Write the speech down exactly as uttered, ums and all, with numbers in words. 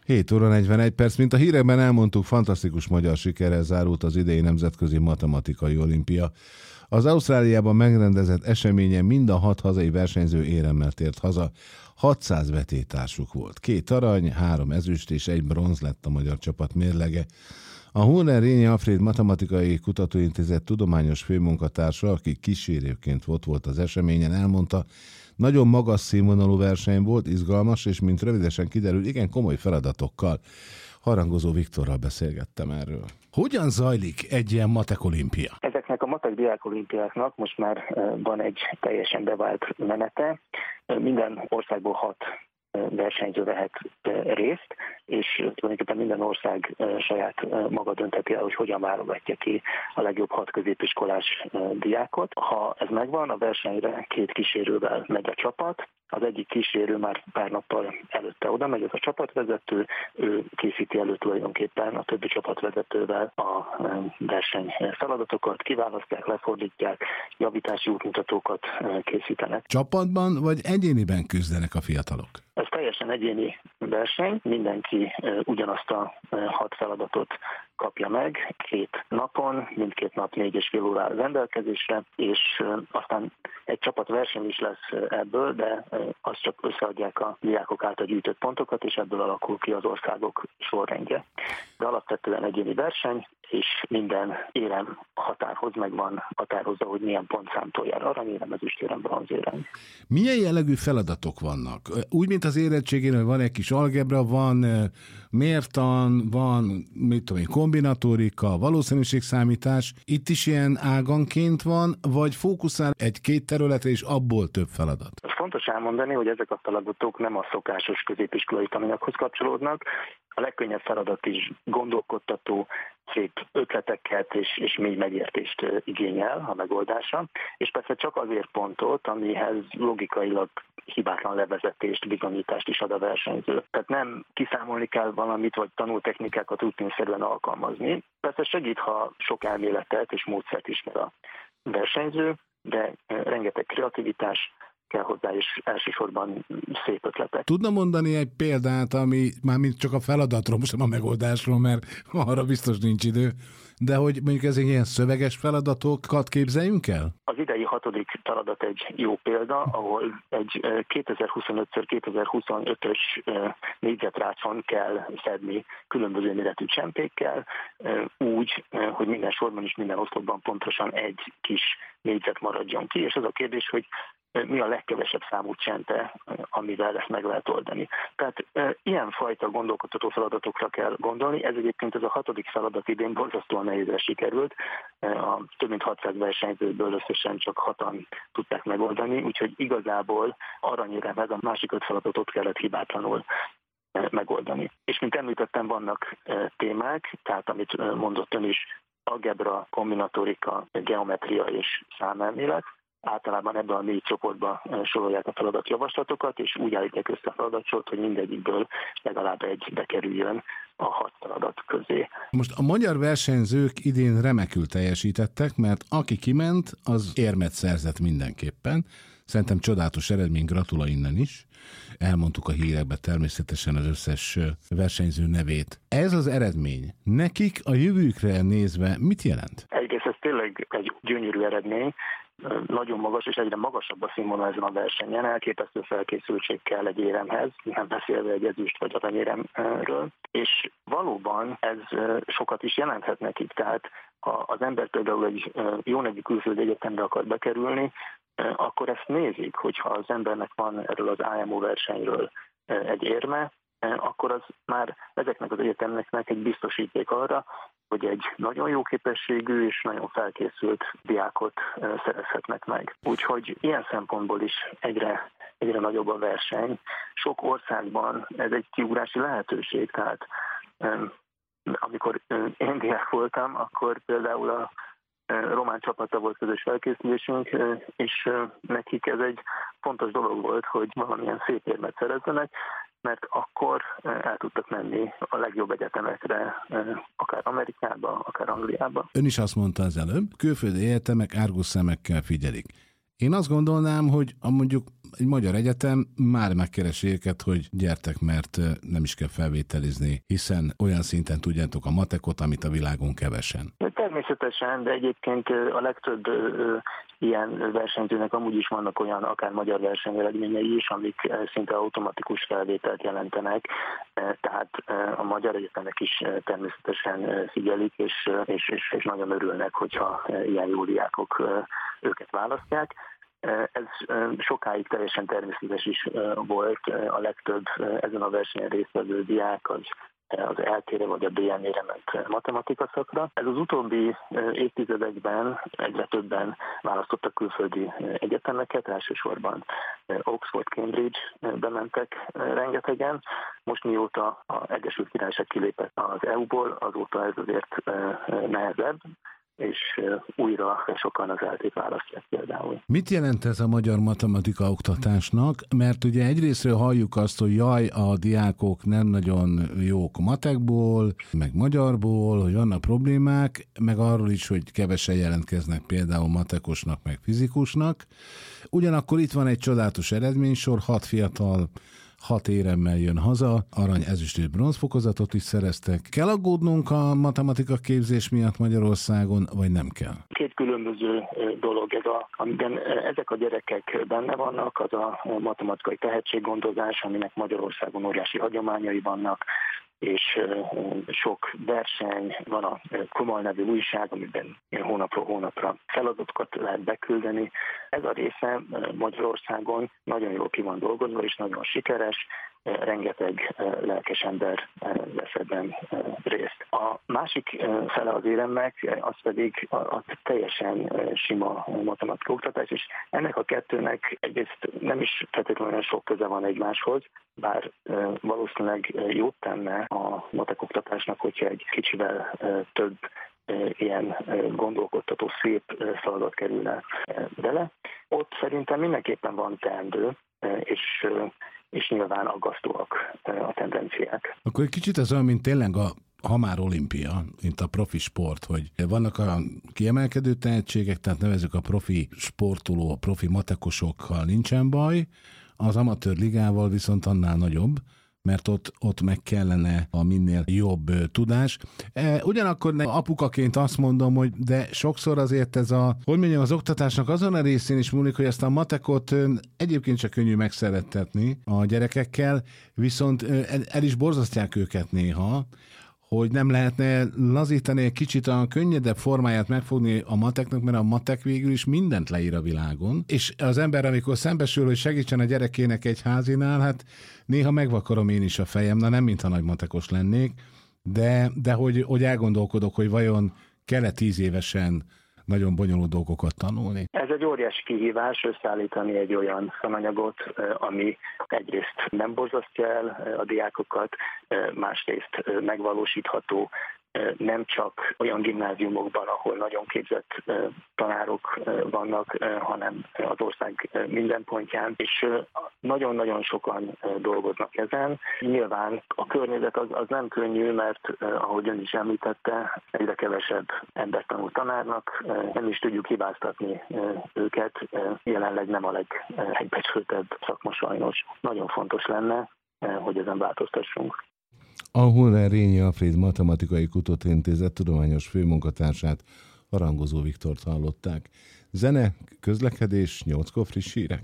hét óra negyvenegy perc, mint a hírekben elmondtuk, fantasztikus magyar sikerrel zárult az idei nemzetközi matematikai olimpia. Az Ausztráliában megrendezett eseményen mind a hat hazai versenyző éremmel tért haza. hatszáz vetétársuk volt. Két arany, három ezüst és egy bronz lett a magyar csapat mérlege. A Horner Rényi Alfréd Matematikai Kutatóintézet tudományos főmunkatársa, aki kísérőként ott volt az eseményen, elmondta, nagyon magas színvonalú verseny volt, izgalmas, és mint rövidesen kiderül, igen komoly feladatokkal. Harangozó Viktorral beszélgettem erről. Hogyan zajlik egy ilyen matek olimpia? Ezeknek a matek diák olimpiáknak most már van egy teljesen bevált menete. Minden országból hat versenyző vehet részt, és tulajdonképpen minden ország saját maga dönteti el, hogy hogyan válogatja ki a legjobb hat középiskolás diákot. Ha ez megvan, a versenyre két kísérővel megy a csapat. Az egyik kísérő már pár nappal előtte oda megy, ez a csapatvezető, ő készíti elő tulajdonképpen a többi csapatvezetővel a verseny feladatokat, kiválasztják, lefordítják, javítási útmutatókat készítenek. Csapatban vagy egyéniben küzdenek a fiatalok? Ez teljesen egyéni verseny, mindenki ugyanazt a hat feladatot kapja meg két napon, mindkét nap négy és fél óra rendelkezésre, és aztán egy csapatverseny is lesz ebből, de azt csak összeadják a diákok által gyűjtött pontokat, és ebből alakul ki az országok sorrendje. De alapvetően egyéni verseny, és minden érem határhoz megvan határozza, hogy milyen pontszámtól jár aranyérem, ezüstérem, bronzérem. Milyen jellegű feladatok vannak? Úgy, mint az érettségén, van egy kis algebra, van mértan, van mit tudom én, kombinatorika, valószínűségszámítás. Itt is ilyen áganként van, vagy fókuszál egy-két területre, és abból több feladat? Fontos elmondani, hogy ezek a feladatok nem a szokásos középiskolai tananyaghoz kapcsolódnak. A legkönnyebb feladat is gondolkodtató, szép ötleteket és, és mély megértést igényel a megoldása, és persze csak azért pontot, amihez logikailag hibátlan levezetést, bizonyítást is ad a versenyző. Tehát nem kiszámolni kell valamit, vagy tanultechnikákat rutinszerűen alkalmazni. Persze segít, ha sok elméletet és módszert ismer a versenyző, de rengeteg kreativitás kell hozzá, és elsősorban szép ötletek. Tudna mondani egy példát, ami már mint csak a feladatról, most nem a megoldásról, mert arra biztos nincs idő, de hogy mondjuk ezek ilyen szöveges feladatokat képzeljünk el? Az idei hatodik feladat egy jó példa, ahol egy kétezer-huszonöt kétezer-huszonötös négyzetrácon kell szedni különböző méretű csempékkel, úgy, hogy minden sorban és minden oszlopban pontosan egy kis négyzet maradjon ki, és az a kérdés, hogy mi a legkevesebb számú csempe, amivel ezt meg lehet oldani. Tehát e, ilyenfajta gondolkodtató feladatokra kell gondolni. Ez egyébként ez a hatodik feladat idén borzasztóan nehézre sikerült. A több mint hatszáz versenyzőből összesen csak hatan tudták megoldani, úgyhogy igazából aranyéremhez a másik öt feladatot kellett hibátlanul megoldani. És mint említettem, vannak témák, tehát amit mondott ön is, algebra, kombinatorika, geometria és számelmélet. Általában ebben a négy csoportba sorolják a feladatjavaslatokat, és úgy állítják össze a feladatsort, hogy mindegyikből legalább egy bekerüljön a hat feladat közé. Most a magyar versenyzők idén remekül teljesítettek, mert aki kiment, az érmet szerzett mindenképpen. Szerintem csodálatos eredmény, gratula innen is. Elmondtuk a hírekbe természetesen az összes versenyző nevét. Ez az eredmény nekik a jövőkre nézve mit jelent? Egyrészt ez tényleg egy gyönyörű eredmény, nagyon magas, és egyre magasabb a színvonal ezen a versenyen. Elképesztő felkészültség kell egy éremhez, nem beszélve egy ezüst vagy aranyéremről. És valóban ez sokat is jelenthet nekik. Tehát ha az ember például egy jó nevű külföldi egyetemre akar bekerülni, akkor ezt nézik, hogyha az embernek van erről az á em o versenyről egy érme, akkor az már ezeknek az egyetemeknek egy biztosíték arra, hogy egy nagyon jó képességű és nagyon felkészült diákot szerezhetnek meg. Úgyhogy ilyen szempontból is egyre, egyre nagyobb a verseny. Sok országban ez egy kiugrási lehetőség, tehát amikor én diák voltam, akkor például a román csapata volt közös felkészülésünk, és nekik ez egy fontos dolog volt, hogy valamilyen szép érmet szerezzenek, mert akkor el tudtak menni a legjobb egyetemekre, akár Amerikába, akár Angliába. Ön is azt mondta az előbb, külföldi egyetemek árgus szemekkel figyelik. Én azt gondolnám, hogy a mondjuk egy magyar egyetem már megkeresi őket, hogy gyertek, mert nem is kell felvételizni, hiszen olyan szinten tudjátok a matekot, amit a világon kevesen. Természetesen, de egyébként a legtöbb ilyen versenyzőnek amúgy is vannak olyan akár magyar versenyeredményei is, amik szinte automatikus felvételt jelentenek, tehát a magyar egyetemek is természetesen figyelik, és, és, és, és nagyon örülnek, hogyha ilyen jó diákok őket választják. Ez sokáig teljesen természetes is volt, a legtöbb ezen a versenyen résztvevő diák az az é el té-re vagy a bé em é-re ment matematika szakra. Ez az utóbbi évtizedekben egyre többen választottak külföldi egyetemeket, elsősorban Oxford, Cambridge bementek rengetegen. Most mióta az Egyesült Királyság kilépett az é u-ból, azóta ez azért nehezebb, és újra sokan az é el té-t választják például. Mit jelent ez a magyar matematika oktatásnak? Mert ugye egyrésztről halljuk azt, hogy jaj, a diákok nem nagyon jók matekból, meg magyarból, hogy vannak problémák, meg arról is, hogy kevesen jelentkeznek például matekosnak, meg fizikusnak. Ugyanakkor itt van egy csodálatos eredménysor, hat fiatal hat éremmel jön haza, arany, ezüst, bronz fokozatot is szereztek. Kell aggódnunk a matematika képzés miatt Magyarországon, vagy nem kell? Két különböző dolog ez, a, amiben ezek a gyerekek benne vannak, az a matematikai tehetséggondozás, aminek Magyarországon óriási hagyományai vannak, és sok verseny, van a Kumal nevű újság, amiben hónapról hónapra feladatokat lehet beküldeni. Ez a része Magyarországon nagyon jól ki van dolgozva, és nagyon sikeres, rengeteg lelkes ember vesz ebben részt. A másik fele az éremnek, az pedig a, a teljesen sima matematika oktatás, és ennek a kettőnek egyrészt nem is feltétlenül sok köze van egymáshoz, bár valószínűleg jót tenne a matek oktatásnak, hogyha egy kicsivel több ilyen gondolkodtató, szép feladat kerülne bele. Ott szerintem mindenképpen van teendő, és és nyilván aggasztóak a tendenciák. Akkor egy kicsit az olyan, mint tényleg a ha már olimpia, mint a profi sport, hogy vannak a kiemelkedő tehetségek, tehát nevezzük a profi sportoló, a profi matekosokkal nincsen baj, az amatőr ligával viszont annál nagyobb, mert ott, ott meg kellene a minél jobb tudás. Ugyanakkor apukaként azt mondom, hogy de sokszor azért ez a, hogy mondjam, az oktatásnak azon a részén is múlik, hogy ezt a matekot egyébként csak könnyű megszerettetni a gyerekekkel, viszont el is borzasztják őket néha, hogy nem lehetne lazítani egy kicsit a könnyedebb formáját megfogni a mateknak, mert a matek végül is mindent leír a világon. És az ember, amikor szembesül, hogy segítsen a gyerekének egy házinál, hát néha megvakarom én is a fejem, na nem mintha nagy matekos lennék, de, de hogy, hogy elgondolkodok, hogy vajon kell-e tíz évesen nagyon bonyolult dolgokat tanulni. Ez egy óriási kihívás összeállítani egy olyan tananyagot, ami egyrészt nem borzasztja el a diákokat, másrészt megvalósítható, nem csak olyan gimnáziumokban, ahol nagyon képzett tanárok vannak, hanem az ország minden pontján, és nagyon-nagyon sokan dolgoznak ezen. Nyilván a környezet az, az nem könnyű, mert ahogy ön is említette, egyre kevesebb ember tanul tanárnak, nem is tudjuk hibáztatni őket, jelenleg nem a legbecsültebb szakma sajnos. Nagyon fontos lenne, hogy ezen változtassunk. A Huller Rényi Alfréd Matematikai Kutatóintézet tudományos főmunkatársát, Harangozó Viktort hallották. Zene, közlekedés, nyolckor friss hírek.